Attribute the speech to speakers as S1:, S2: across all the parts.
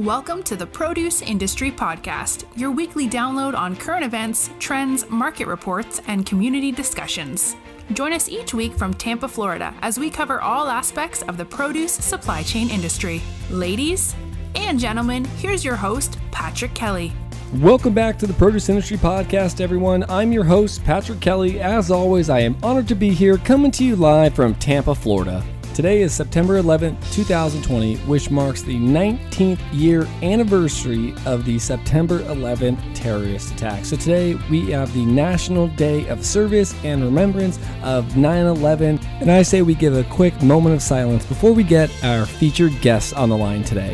S1: Welcome to the Produce Industry Podcast, your weekly download on current events, trends, market reports, and community discussions. Join us each week from Tampa, Florida, as we cover all aspects of the produce supply chain industry. Ladies and gentlemen, here's your host, Patrick Kelly.
S2: Welcome back to the Produce Industry Podcast, everyone. I'm your host, Patrick Kelly. As always, I am honored to be here, coming to you live from Tampa, Florida. Today is September 11th, 2020, which marks the 19th year anniversary of the September 11th terrorist attack. So today we have the National Day of Service and Remembrance of 9/11, and I say we give a quick moment of silence before we get our featured guests on the line today.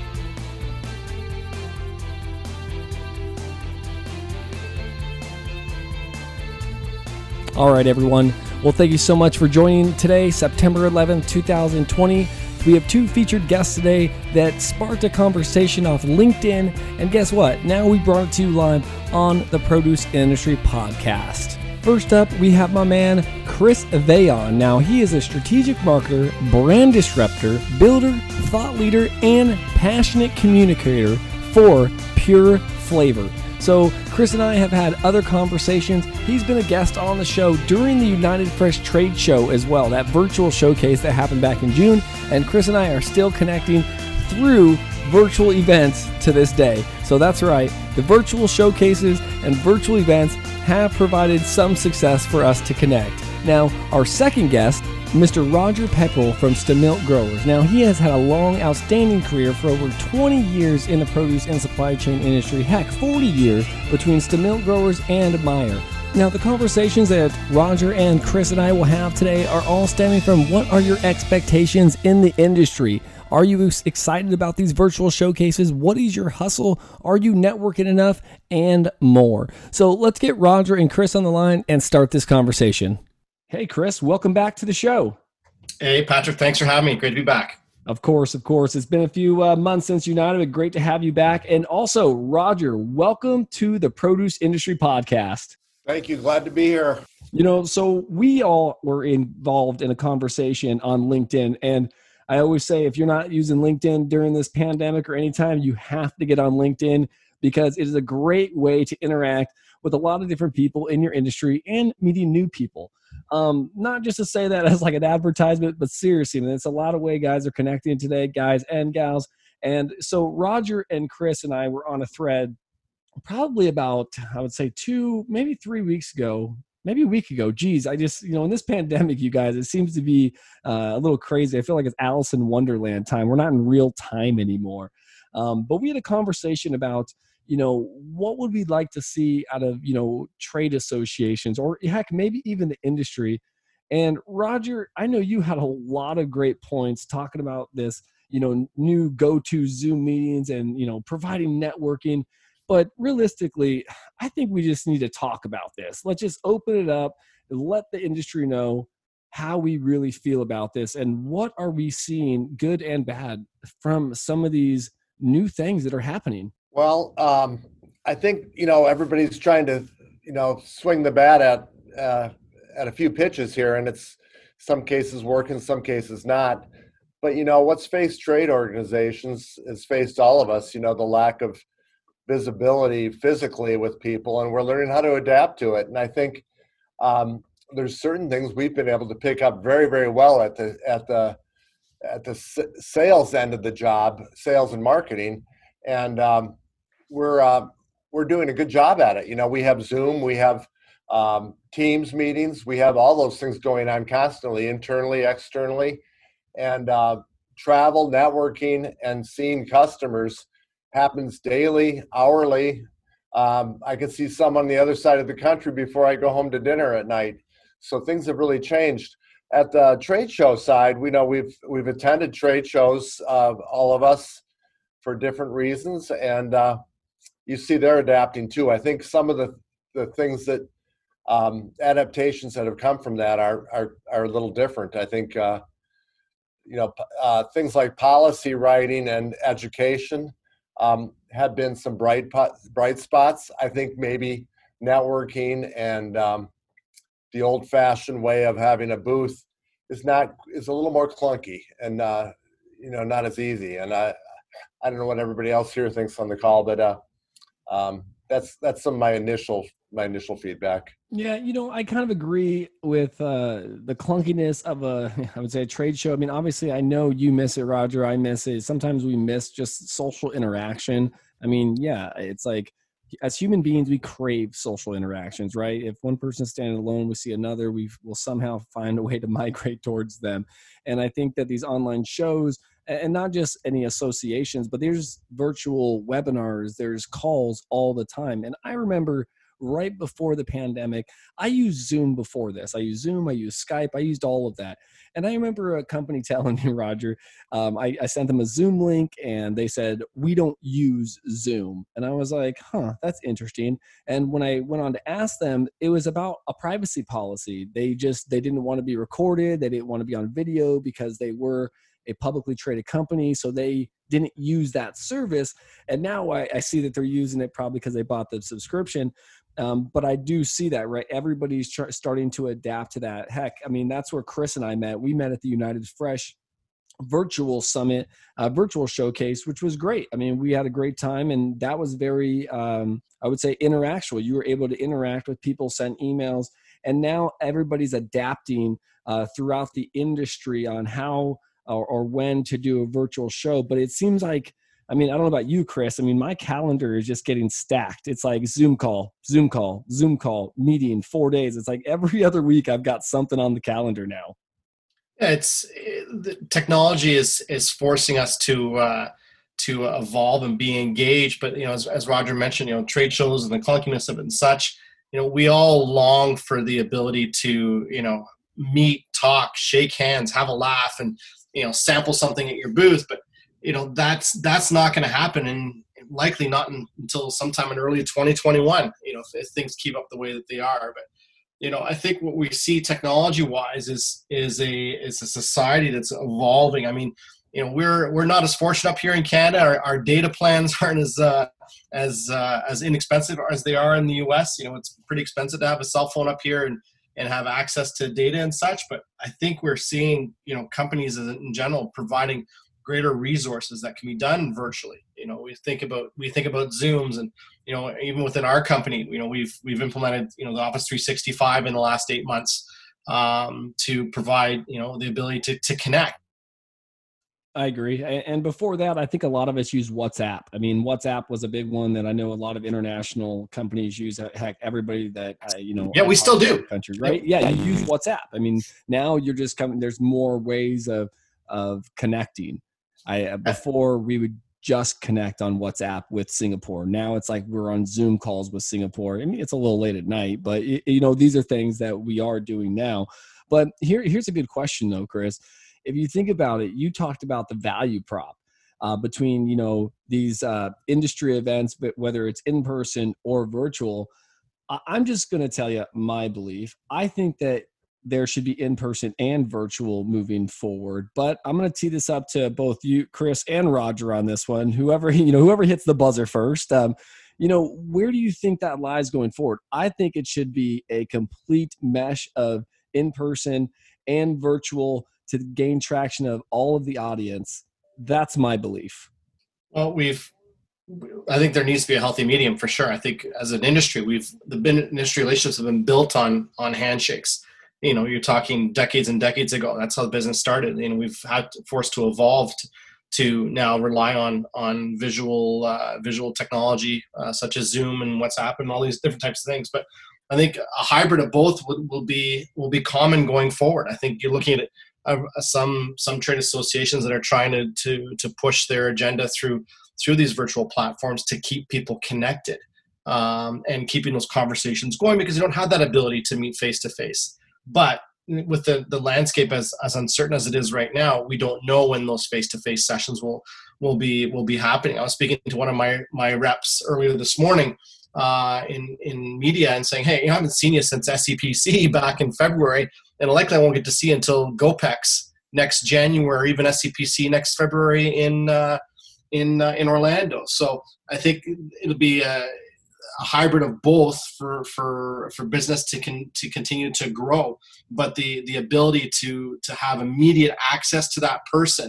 S2: All right, everyone. Well, thank you so much for joining today, September 11th, 2020. We have two featured guests today that sparked a conversation off LinkedIn. And guess what? Now we brought it to you live on the Produce Industry Podcast. First up, we have my man, Chris Veillon. Now, he is a strategic marketer, brand disruptor, builder, thought leader, and passionate communicator for Pure Flavor. So Chris and I have had other conversations. He's been a guest on the show during the United Fresh Trade Show as well, that virtual showcase that happened back in June. And Chris and I are still connecting through virtual events to this day. So that's right, the virtual showcases and virtual events have provided some success for us to connect. Now, our second guest, Mr. Roger Pepperell from Stemilk Growers. Now, he has had a long, outstanding career for over 20 years in the produce and supply chain industry. Heck, 40 years between Stemilk Growers and Meyer. Now, the conversations that Roger and Chris and I will have today are all stemming from what are your expectations in the industry? Are you excited about these virtual showcases? What is your hustle? Are you networking enough? And more. So let's get Roger and Chris on the line and start this conversation. Hey, Chris, welcome back to the show.
S3: Hey, Patrick, thanks for having me. Great to be back.
S2: Of course. It's been a few months since United, but great to have you back. And also, Roger, welcome to the Produce Industry Podcast.
S4: Thank you. Glad to be here.
S2: You know, so we all were involved in a conversation on LinkedIn. And I always say, if you're not using LinkedIn during this pandemic or anytime, you have to get on LinkedIn because it is a great way to interact with a lot of different people in your industry and meeting new people. Not just to say that as like an advertisement, but seriously, man, it's a lot of way guys are connecting today, guys and gals. And so Roger and Chris and I were on a thread probably about, I would say 2, maybe 3 weeks ago, maybe a week ago. Geez, I just, in this pandemic, you guys, it seems to be a little crazy. I feel like it's Alice in Wonderland time. We're not in real time anymore. But we had a conversation about, what would we like to see out of, trade associations or heck, maybe even the industry. And Roger, I know you had a lot of great points talking about this, new go-to Zoom meetings and, providing networking. But realistically, I think we just need to talk about this. Let's just open it up and let the industry know how we really feel about this and what are we seeing, good and bad, from some of these new things that are happening.
S4: Well, I think, everybody's trying to, swing the bat at a few pitches here, and it's some cases working, some cases not. But, what's faced trade organizations has faced all of us, the lack of visibility physically with people, and we're learning how to adapt to it. And I think there's certain things we've been able to pick up very, very well at the sales end of the job, sales and marketing. And we're doing a good job at it. We have Zoom, we have Teams meetings, we have all those things going on constantly, internally, externally, and travel, networking, and seeing customers happens daily, hourly. I can see some on the other side of the country before I go home to dinner at night. So things have really changed. At the trade show side, we know we've attended trade shows, all of us, for different reasons, and you see they're adapting too. I think some of the things that adaptations that have come from that are a little different. I think things like policy writing and education have been some bright spots. I think maybe networking and the old-fashioned way of having a booth is a little more clunky and not as easy. And I don't know what everybody else here thinks on the call, but that's some of my initial feedback.
S2: Yeah, I kind of agree with the clunkiness of I would say a trade show. I mean, obviously, I know you miss it, Roger. I miss it. Sometimes we miss just social interaction. I mean, yeah, it's like as human beings, we crave social interactions, right? If one person's standing alone, we see another, we'll somehow find a way to migrate towards them. And I think that these online shows, and not just any associations, but there's virtual webinars, there's calls all the time. And I remember right before the pandemic, I used Zoom before this. I used Zoom, I used Skype, I used all of that. And I remember a company telling me, Roger, I sent them a Zoom link and they said, we don't use Zoom. And I was like, that's interesting. And when I went on to ask them, it was about a privacy policy. They didn't want to be recorded. They didn't want to be on video because they were a publicly traded company. So they didn't use that service. And now I see that they're using it probably because they bought the subscription. But I do see that, right? Everybody's starting to adapt to that. Heck, I mean, that's where Chris and I met. We met at the United Fresh virtual summit, virtual showcase, which was great. I mean, we had a great time, and that was very, I would say, interactual. You were able to interact with people, send emails, and now everybody's adapting throughout the industry on how or when to do a virtual show. But it seems like, I mean, I don't know about you, Chris. I mean, my calendar is just getting stacked. It's like Zoom call, meeting, 4 days. It's like every other week I've got something on the calendar now.
S3: Yeah, the technology is forcing us to evolve and be engaged. But as Roger mentioned, trade shows and the clunkiness of it and such. We all long for the ability to meet, talk, shake hands, have a laugh, and sample something at your booth. But that's not going to happen, and likely not until sometime in early 2021. If things keep up the way that they are. But I think what we see technology-wise is a society that's evolving. I mean, we're not as fortunate up here in Canada. Our data plans aren't as inexpensive as they are in the U.S. It's pretty expensive to have a cell phone up here and have access to data and such. But I think we're seeing companies in general providing greater resources that can be done virtually. We think about Zooms, and even within our company, we've implemented the Office 365 in the last 8 months to provide the ability to connect.
S2: I agree. And before that, I think a lot of us use WhatsApp. I mean, WhatsApp was a big one that I know a lot of international companies use. Heck, everybody that
S3: yeah, we still do.
S2: Country, right? Yeah, you use WhatsApp. I mean, now you're just coming. There's more ways of connecting. Before we would just connect on WhatsApp with Singapore. Now it's like we're on Zoom calls with Singapore. I mean, it's a little late at night, but these are things that we are doing now. But here's a good question though, Chris. If you think about it, you talked about the value prop between these industry events, but whether it's in person or virtual. I'm just going to tell you my belief. I think that there should be in-person and virtual moving forward. But I'm going to tee this up to both you, Chris, and Roger on this one. Whoever hits the buzzer first. Where do you think that lies going forward? I think it should be a complete mesh of in-person and virtual to gain traction of all of the audience. That's my belief.
S3: Well, I think there needs to be a healthy medium for sure. I think as an industry, the industry relationships have been built on handshakes. You're talking decades and decades ago. That's how the business started. We've forced to evolve to now rely on visual technology such as Zoom and WhatsApp and all these different types of things. But I think a hybrid of both will be common going forward. I think you're looking at some trade associations that are trying to push their agenda through these virtual platforms to keep people connected and keeping those conversations going, because you don't have that ability to meet face to face. But with the landscape as uncertain as it is right now, we don't know when those face-to-face sessions will be happening. I was speaking to one of my reps earlier this morning in media and saying, hey, I haven't seen you since SCPC back in February, and likely I won't get to see you until GoPEX next January, even SCPC next February in Orlando. So I think it'll be a hybrid of both for business to continue to grow, but the ability to have immediate access to that person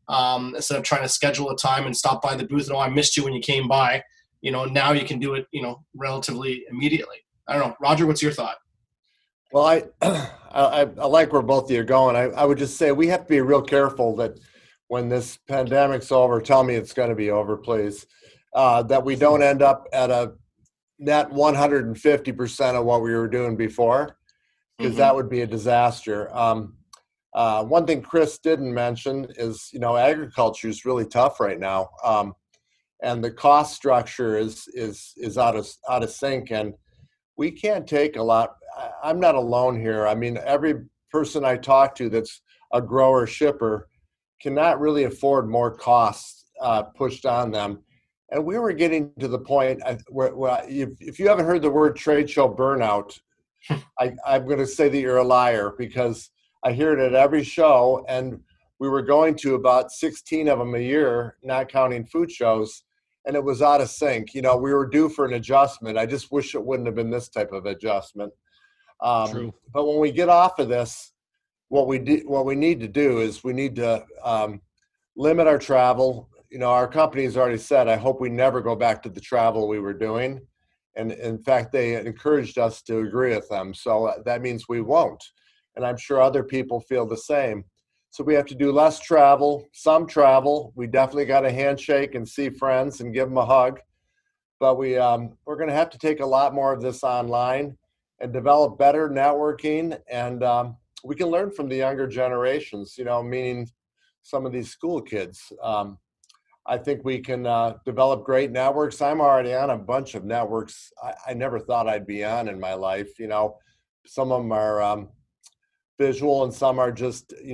S3: instead of trying to schedule a time and stop by the booth and, oh, I missed you when you came by. Now you can do it, relatively immediately. I don't know. Roger, what's your thought?
S4: Well, I like where both of you are going. I would just say we have to be real careful that when this pandemic's over, tell me it's going to be over, please, that we don't end up at a net 150% of what we were doing before, because that would be a disaster. One thing Chris didn't mention is, agriculture is really tough right now, and the cost structure is out of sync, and we can't take a lot. I'm not alone here. I mean, every person I talk to that's a grower shipper cannot really afford more costs pushed on them. And we were getting to the point where if you haven't heard the word trade show burnout, I'm going to say that you're a liar, because I hear it at every show, and we were going to about 16 of them a year, not counting food shows, and it was out of sync. We were due for an adjustment. I just wish it wouldn't have been this type of adjustment.
S2: True.
S4: But when we get off of this, what we need to do is we need to limit our travel. Our company's already said, I hope we never go back to the travel we were doing. And in fact, they encouraged us to agree with them. So that means we won't. And I'm sure other people feel the same. So we have to do less travel, some travel. We definitely got to handshake and see friends and give them a hug. But we're going to have to take a lot more of this online and develop better networking. And we can learn from the younger generations, meaning some of these school kids. I think we can develop great networks. I'm already on a bunch of networks I never thought I'd be on in my life. Some of them are visual and some are just, in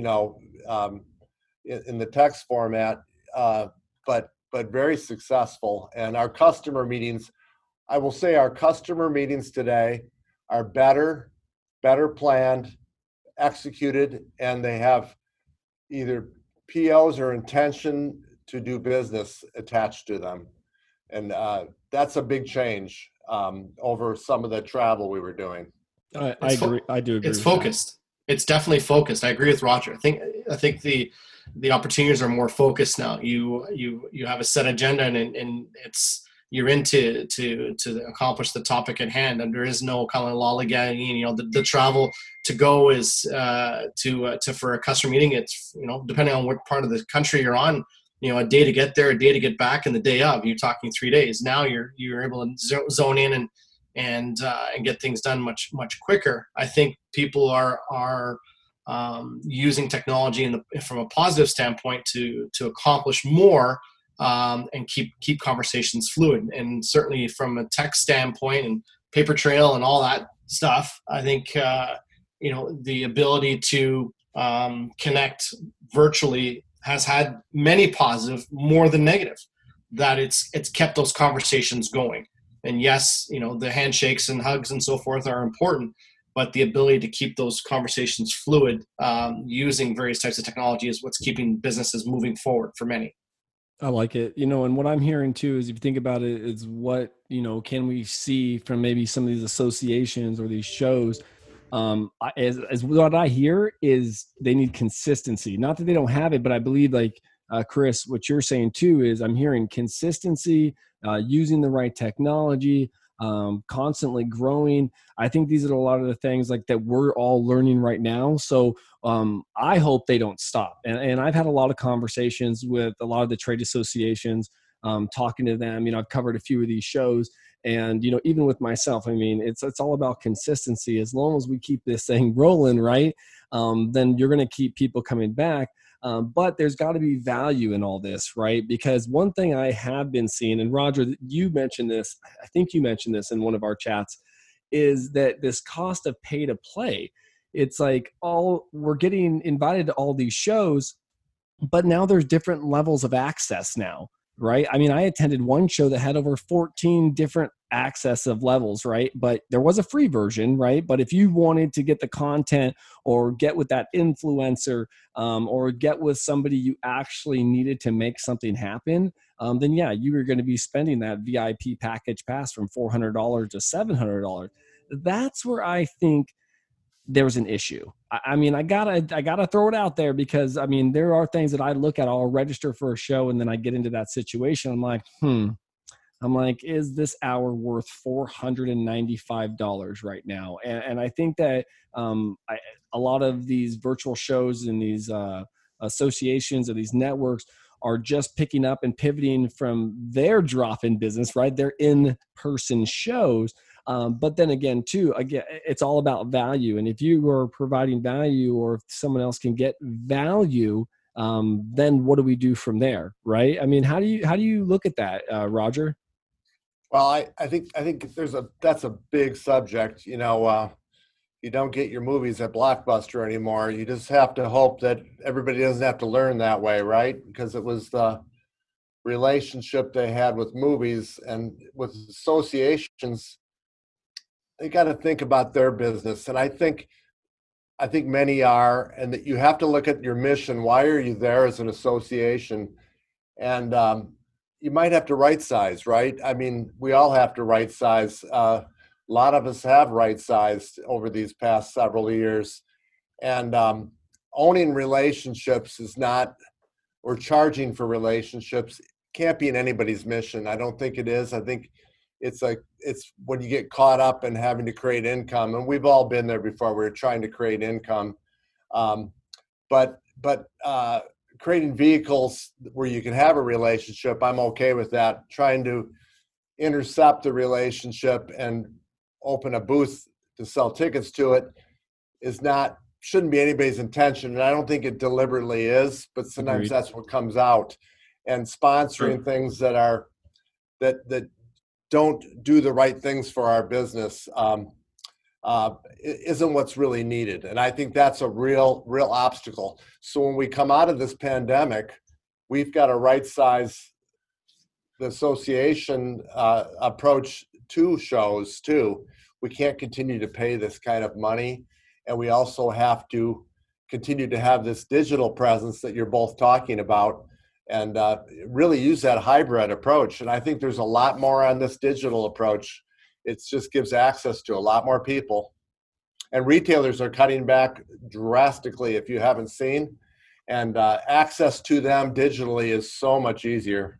S4: the text format, but very successful. And our customer meetings, I will say our customer meetings today are better planned, executed, and they have either POs or intention to do business attached to them. And that's a big change over some of the travel we were doing.
S2: I agree. I do agree.
S3: It's focused. It's definitely focused. I agree with Roger. I think the opportunities are more focused now. You have a set agenda, and you're into to accomplish the topic at hand, and there is no kind of lollygagging. The travel to go is to for a customer meeting. It's depending on what part of the country you're on. A day to get there, a day to get back, and the day of. You're talking 3 days. Now you're able to zone in and get things done much quicker. I think people are using technology from a positive standpoint to accomplish more and keep conversations fluid. And certainly from a tech standpoint and paper trail and all that stuff, I think the ability to connect virtually has had many positive, more than negative, that it's kept those conversations going. And yes, the handshakes and hugs and so forth are important, but the ability to keep those conversations fluid using various types of technology is what's keeping businesses moving forward for many.
S2: I like it. And what I'm hearing too is, if you think about it, is what, can we see from maybe some of these associations or these shows? As what I hear is they need consistency. Not that they don't have it, but I believe, like Chris, what you're saying too is I'm hearing consistency, using the right technology, constantly growing. I think these are a lot of the things like that we're all learning right now. So I hope they don't stop. And I've had a lot of conversations with a lot of the trade associations, talking to them. I've covered a few of these shows. And, even with myself, I mean, it's all about consistency. As long as we keep this thing rolling, right, then you're going to keep people coming back. But there's got to be value in all this, right? Because one thing I have been seeing, and Roger, you mentioned this, I think you mentioned this in one of our chats, is that this cost of pay to play. It's like we're getting invited to all these shows, but now there's different levels of access now. Right. I mean, I attended one show that had over 14 different access of levels. Right. But there was a free version. Right. But if you wanted to get the content or get with that influencer or get with somebody you actually needed to make something happen, then, yeah, you were going to be spending that VIP package pass from $400 to $700. That's where I think there's an issue. I mean, I gotta throw it out there because I mean, there are things that I look at. I'll register for a show, and then I get into that situation. I'm like, is this hour worth $495 right now? And I think that a lot of these virtual shows and these associations or these networks are just picking up and pivoting from their drop-in business, right? Their in-person shows. But then again, it's all about value. And if you are providing value, or if someone else can get value, then what do we do from there, right? I mean, how do you look at that, Roger?
S4: Well, I think that's a big subject. You don't get your movies at Blockbuster anymore. You just have to hope that everybody doesn't have to learn that way, right? Because it was the relationship they had with movies and with associations. They got to think about their business, and I think many are, and that you have to look at your mission. Why are you there as an association? And you might have to right size, right? I mean, we all have to right size. A lot of us have right sized over these past several years. And owning relationships is not, or charging for relationships can't be in anybody's mission. I don't think it is. I think it's when you get caught up in having to create income, and we've all been there before. We're trying to create income. But creating vehicles where you can have a relationship, I'm okay with that. Trying to intercept the relationship and open a booth to sell tickets to it shouldn't be anybody's intention. And I don't think it deliberately is, but sometimes
S2: Agreed.
S4: That's what comes out. And sponsoring things that don't do the right things for our business isn't what's really needed. And I think that's a real obstacle. So when we come out of this pandemic, we've got to right size the association approach to shows too. We can't continue to pay this kind of money. And we also have to continue to have this digital presence that you're both talking about, and really use that hybrid approach. And I think there's a lot more on this digital approach. It just gives access to a lot more people. And retailers are cutting back drastically, if you haven't seen. And access to them digitally is so much easier.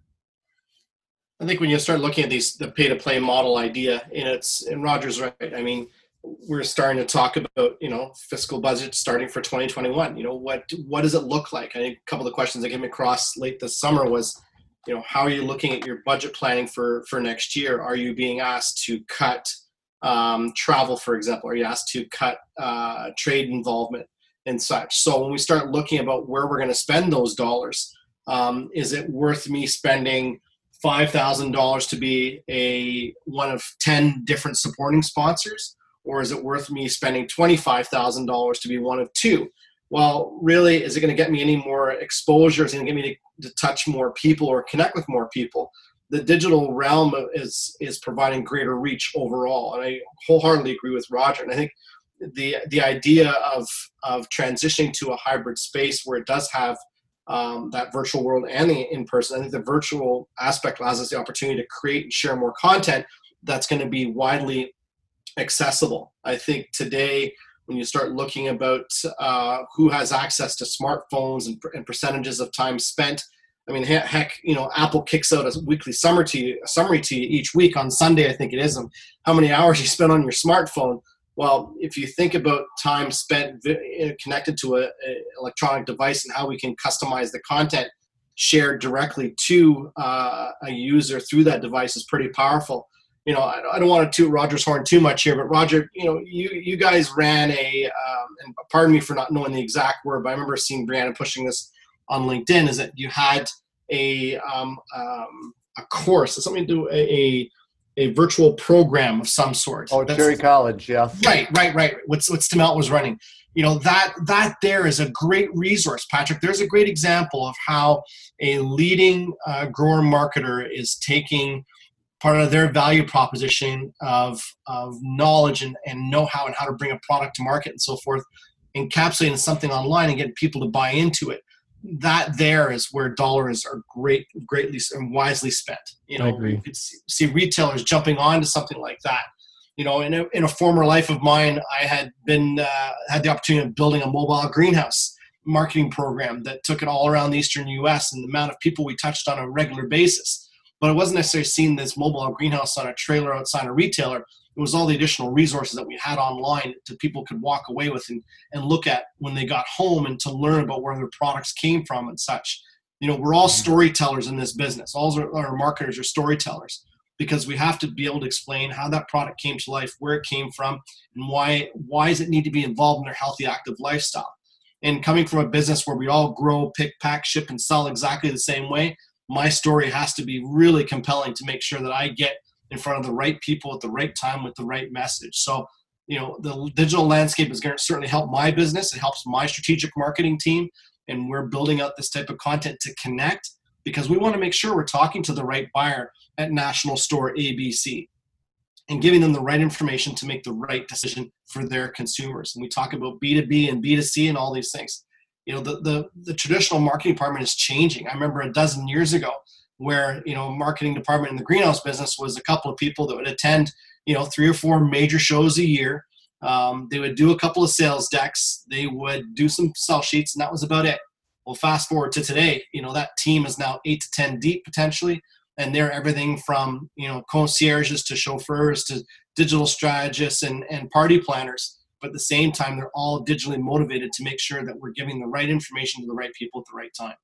S3: I think when you start looking at the pay-to-play model idea, and Roger's right. I mean, we're starting to talk about, fiscal budget starting for 2021. What does it look like? I think a couple of the questions that came across late this summer was, how are you looking at your budget planning for next year? Are you being asked to cut travel, for example? Are you asked to cut trade involvement and such? So when we start looking about where we're going to spend those dollars, is it worth me spending $5,000 to be one of 10 different supporting sponsors? Or is it worth me spending $25,000 to be one of 2? Well, really, is it going to get me any more exposure? Is it going to get me to touch more people or connect with more people? The digital realm is providing greater reach overall. And I wholeheartedly agree with Roger. And I think the idea of transitioning to a hybrid space where it does have that virtual world and the in-person, I think the virtual aspect allows us the opportunity to create and share more content that's going to be widely accessible. I think today, when you start looking about who has access to smartphones and percentages of time spent, I mean, heck, Apple kicks out a weekly summary to you each week on Sunday, I think it is, how many hours you spend on your smartphone. Well, if you think about time spent connected to an electronic device and how we can customize the content shared directly to a user through that device is pretty powerful. I don't want to toot Roger's horn too much here, but Roger, you guys ran and pardon me for not knowing the exact word, but I remember seeing Brianna pushing this on LinkedIn, is that you had a course, something to do, a virtual program of some sort.
S4: Oh, Cherry College, yeah.
S3: Right. What Stimelt was running. That there is a great resource, Patrick. There's a great example of how a leading grower marketer is taking part of their value proposition of knowledge and know-how and how to bring a product to market and so forth, encapsulating something online and getting people to buy into it. That there is where dollars are greatly and wisely spent.
S2: I agree.
S3: You could see retailers jumping onto something like that. in a former life of mine, I had had the opportunity of building a mobile greenhouse marketing program that took it all around the eastern U.S. and the amount of people we touched on a regular basis. But it wasn't necessarily seeing this mobile greenhouse on a trailer outside a retailer. It was all the additional resources that we had online that people could walk away with and look at when they got home, and to learn about where their products came from and such. We're all storytellers in this business. All our marketers are storytellers, because we have to be able to explain how that product came to life, where it came from, and why does it need to be involved in their healthy, active lifestyle. And coming from a business where we all grow, pick, pack, ship, and sell exactly the same way, my story has to be really compelling to make sure that I get in front of the right people at the right time with the right message. So, the digital landscape is going to certainly help my business. It helps my strategic marketing team, and we're building out this type of content to connect, because we want to make sure we're talking to the right buyer at National Store ABC and giving them the right information to make the right decision for their consumers. And we talk about B2B and B2C and all these things. The traditional marketing department is changing. I remember a dozen years ago where, marketing department in the greenhouse business was a couple of people that would attend, 3 or 4 major shows a year. They would do a couple of sales decks. They would do some sell sheets, and that was about it. Well, fast forward to today, that team is now 8 to 10 deep potentially. And they're everything from, concierges to chauffeurs to digital strategists and party planners. But at the same time, they're all digitally motivated to make sure that we're giving the right information to the right people at the right time.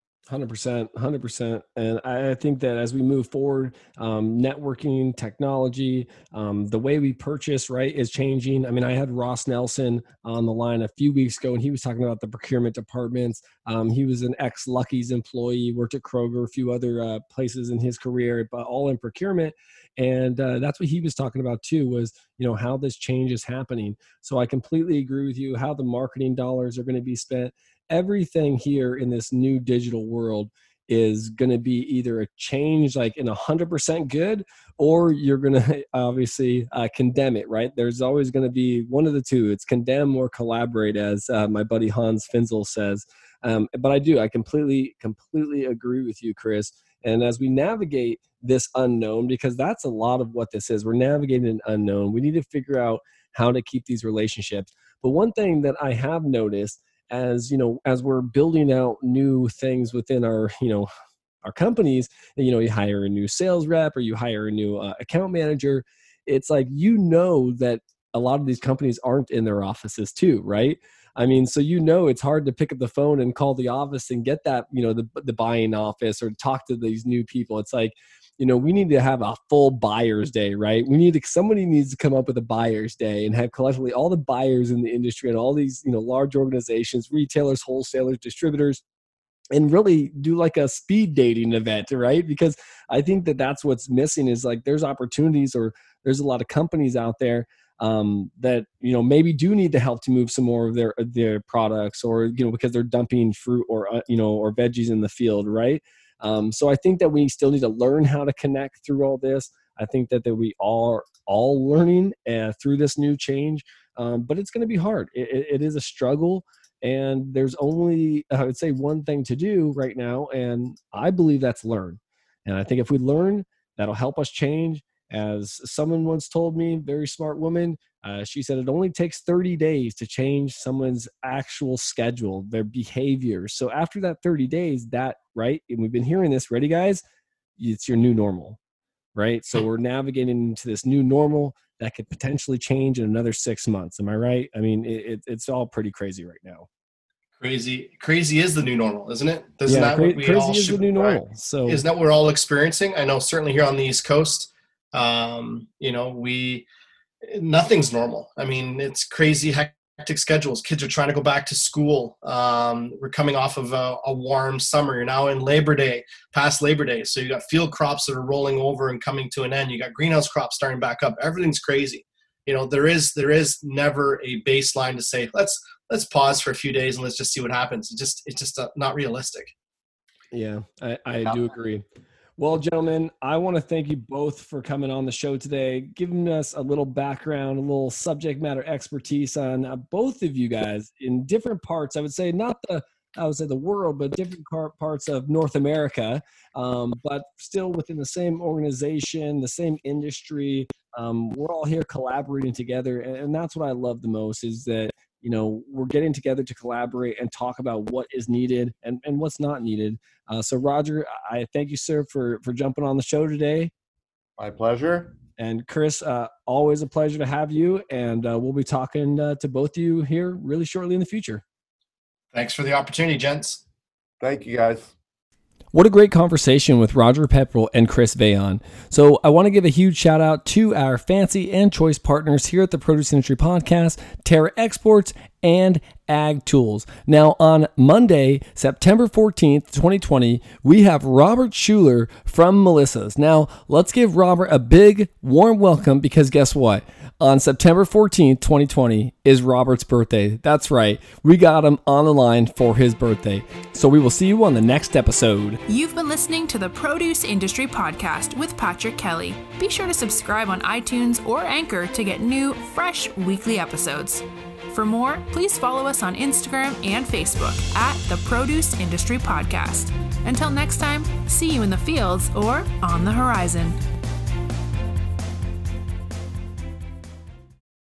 S2: 100%. And I think that as we move forward, networking, technology, the way we purchase, right, is changing. I mean, I had Ross Nelson on the line a few weeks ago, and he was talking about the procurement departments. He was an ex-Lucky's employee, worked at Kroger, a few other places in his career, but all in procurement. And that's what he was talking about too, was, how this change is happening. So I completely agree with you, how the marketing dollars are going to be spent. Everything here in this new digital world is going to be either a change like in 100% good, or you're going to obviously condemn it, right? There's always going to be one of the two. It's condemn or collaborate, as my buddy Hans Finzel says. But I completely agree with you, Chris. And as we navigate this unknown, because that's a lot of what this is, we're navigating an unknown. We need to figure out how to keep these relationships. But one thing that I have noticed, as we're building out new things within our companies, you hire a new sales rep or you hire a new account manager. It's like, that a lot of these companies aren't in their offices too, right? I mean, so it's hard to pick up the phone and call the office and get that, the buying office or talk to these new people. It's like, we need to have a full buyer's day, right? Somebody needs to come up with a buyer's day and have collectively all the buyers in the industry and all these, large organizations, retailers, wholesalers, distributors, and really do like a speed dating event, right? Because I think that that's what's missing, is like there's opportunities, or there's a lot of companies out there that, maybe do need the help to move some more of their products, or, because they're dumping fruit or veggies in the field, right? So I think that we still need to learn how to connect through all this. I think that we are all learning through this new change, but it's going to be hard. It is a struggle, and there's only, I would say, one thing to do right now, and I believe that's learn. And I think if we learn, that'll help us change. As someone once told me, very smart woman, she said it only takes 30 days to change someone's actual schedule, their behavior. So after that 30 days, right? And we've been hearing this, ready guys? It's your new normal, right? So we're navigating into this new normal that could potentially change in another 6 months. Am I right? I mean, it's all pretty crazy right now.
S3: Crazy is the new normal, isn't it?
S2: Crazy is the new normal. So
S3: isn't that what we're all experiencing? I know certainly here on the East Coast, nothing's normal. I mean, it's crazy, hectic schedules. Kids are trying to go back to school. We're coming off of a warm summer. You're now in Labor Day, past Labor Day. So you got field crops that are rolling over and coming to an end. You got greenhouse crops starting back up. Everything's crazy. There is never a baseline to say, let's pause for a few days and let's just see what happens. It's just not realistic.
S2: Yeah, I do agree. Well, gentlemen, I want to thank you both for coming on the show today, giving us a little background, a little subject matter expertise on both of you guys in different parts. I would say not the I would say the world, but different parts of North America, but still within the same organization, the same industry. We're all here collaborating together. And that's what I love the most is that, we're getting together to collaborate and talk about what is needed and what's not needed. So Roger, I thank you, sir, for jumping on the show today.
S4: My pleasure.
S2: And Chris, always a pleasure to have you. And we'll be talking to both of you here really shortly in the future.
S3: Thanks for the opportunity, gents.
S4: Thank you, guys.
S2: What a great conversation with Roger Pepperell and Chris Veillon. So I want to give a huge shout out to our fancy and choice partners here at the Produce Industry Podcast, Terra Exports and Ag Tools. Now on Monday, September 14th, 2020, we have Robert Schuler from Melissa's. Now let's give Robert a big warm welcome because guess what? On September 14th, 2020 is Robert's birthday. That's right. We got him on the line for his birthday. So we will see you on the next episode.
S1: You've been listening to the Produce Industry Podcast with Patrick Kelly. Be sure to subscribe on iTunes or Anchor to get new, fresh weekly episodes. For more, please follow us on Instagram and Facebook at the Produce Industry Podcast. Until next time, see you in the fields or on the horizon.